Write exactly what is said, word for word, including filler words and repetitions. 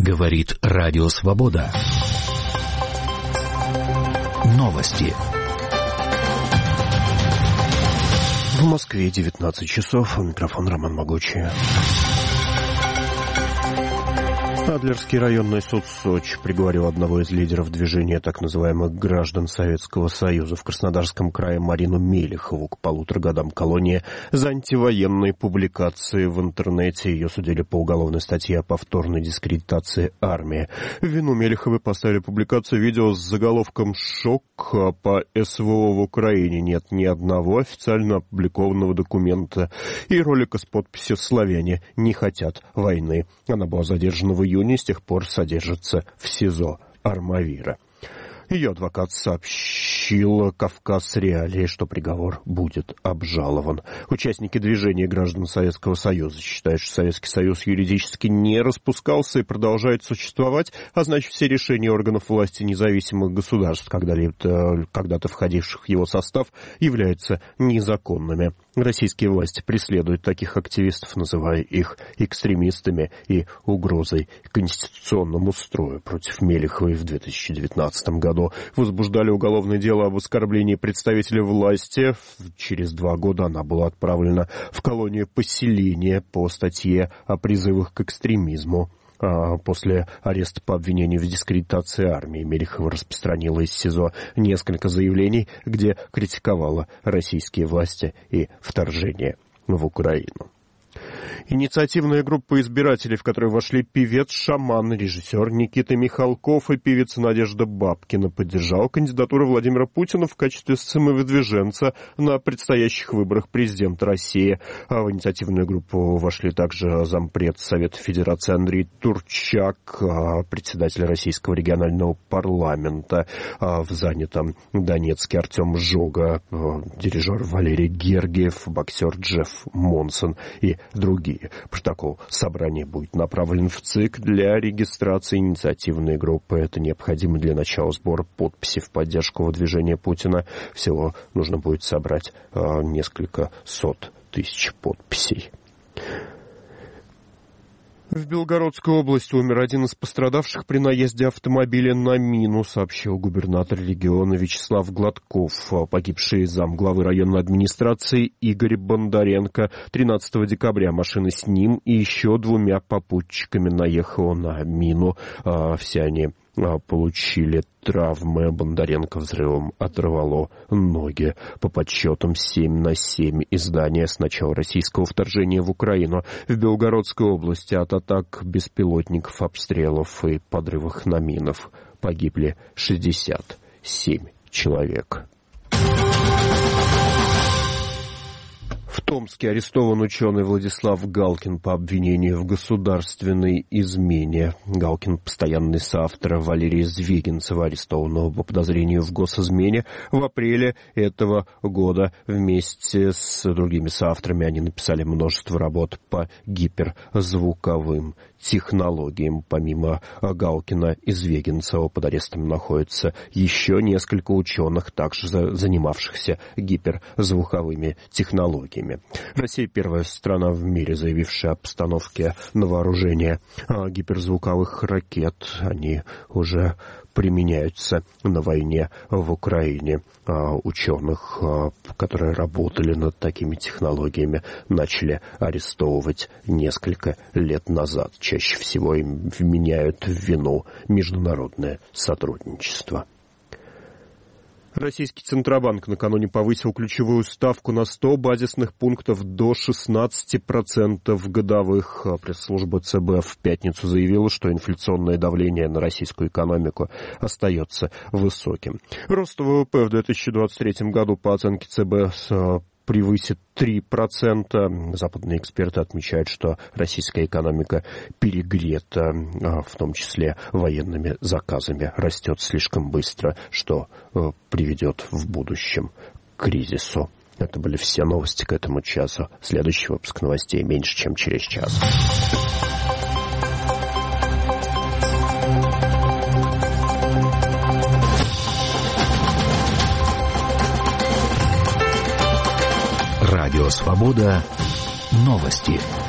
Говорит Радио Свобода. Новости. В Москве девятнадцать часов. У микрофона Роман Могучий. Адлерский районный суд Сочи приговорил одного из лидеров движения так называемых граждан Советского Союза в Краснодарском крае Марину Мелихову к полутора годам колонии за антивоенные публикации в интернете. Ее судили по уголовной статье о повторной дискредитации армии. В вину Мелиховой поставили публикацию видео с заголовком «Шок по СВО в Украине. Нет ни одного официально опубликованного документа» и ролика с подписью «Славяне не хотят войны». Она была задержана в июне и с тех пор содержится в СИЗО Армавира. Ее адвокат сообщил «Кавказ Реалии», что приговор будет обжалован. Участники движения граждан Советского Союза считают, что Советский Союз юридически не распускался и продолжает существовать, а значит, все решения органов власти независимых государств, когда-либо, когда-то входивших в его состав, являются незаконными. Российские власти преследуют таких активистов, называя их экстремистами и угрозой конституционному строю. Против Мелиховой в две тысячи девятнадцатом году возбуждали уголовное дело об оскорблении представителей власти. Через два года она была отправлена в колонию поселения по статье о призывах к экстремизму. После ареста по обвинению в дискредитации армии Мелихова распространила из СИЗО несколько заявлений, где критиковала российские власти и вторжение в Украину. Инициативная группа избирателей, в которой вошли певец-шаман, режиссер Никита Михалков и певица Надежда Бабкина, поддержала кандидатуру Владимира Путина в качестве самовыдвиженца на предстоящих выборах президента России. А в инициативную группу вошли также зампред Совета Федерации Андрей Турчак, председатель Российского регионального парламента, в занятом Донецке Артем Жога, дирижер Валерий Гергиев, боксер Джефф Монсон и другие. Протокол собрания будет направлен в ЦИК для регистрации инициативной группы. Это необходимо для начала сбора подписей в поддержку выдвижения Путина. Всего нужно будет собрать э, несколько сот тысяч подписей. В Белгородской области умер один из пострадавших при наезде автомобиля на мину, сообщил губернатор региона Вячеслав Гладков. Погибший замглавы районной администрации Игорь Бондаренко. тринадцатого декабря машина с ним и еще двумя попутчиками наехала на мину. Все они получили травмы. Бондаренко взрывом оторвало ноги. По подсчетам семь на семь из здания с начала российского вторжения в Украину. В Белгородской области от атак беспилотников, обстрелов и подрывов на минах погибли шестьдесят семь человек. В Томске арестован ученый Владислав Галкин по обвинению в государственной измене. Галкин — постоянный соавтор Валерия Звегинцева, арестованного по подозрению в госизмене. В апреле этого года вместе с другими соавторами они написали множество работ по гиперзвуковым технологиям. Помимо Галкина и Звегинцева под арестом находятся еще несколько ученых, также занимавшихся гиперзвуковыми технологиями. Россия — первая страна в мире, заявившая о постановке на вооружение гиперзвуковых ракет. Они уже применяются на войне в Украине. Ученых, которые работали над такими технологиями, начали арестовывать несколько лет назад. Чаще всего им вменяют в вину международное сотрудничество. Российский Центробанк накануне повысил ключевую ставку на сто базисных пунктов до шестнадцати процентов годовых. Пресс-служба ЦБ в пятницу заявила, что инфляционное давление на российскую экономику остается высоким. Рост ВВП в две тысячи двадцать третьем году по оценке ЦБ превысит три процента. Западные эксперты отмечают, что российская экономика перегрета, в том числе военными заказами, растет слишком быстро, что приведет в будущем к кризису. Это были все новости к этому часу. Следующий выпуск новостей меньше, чем через час. Радио Свобода. Новости.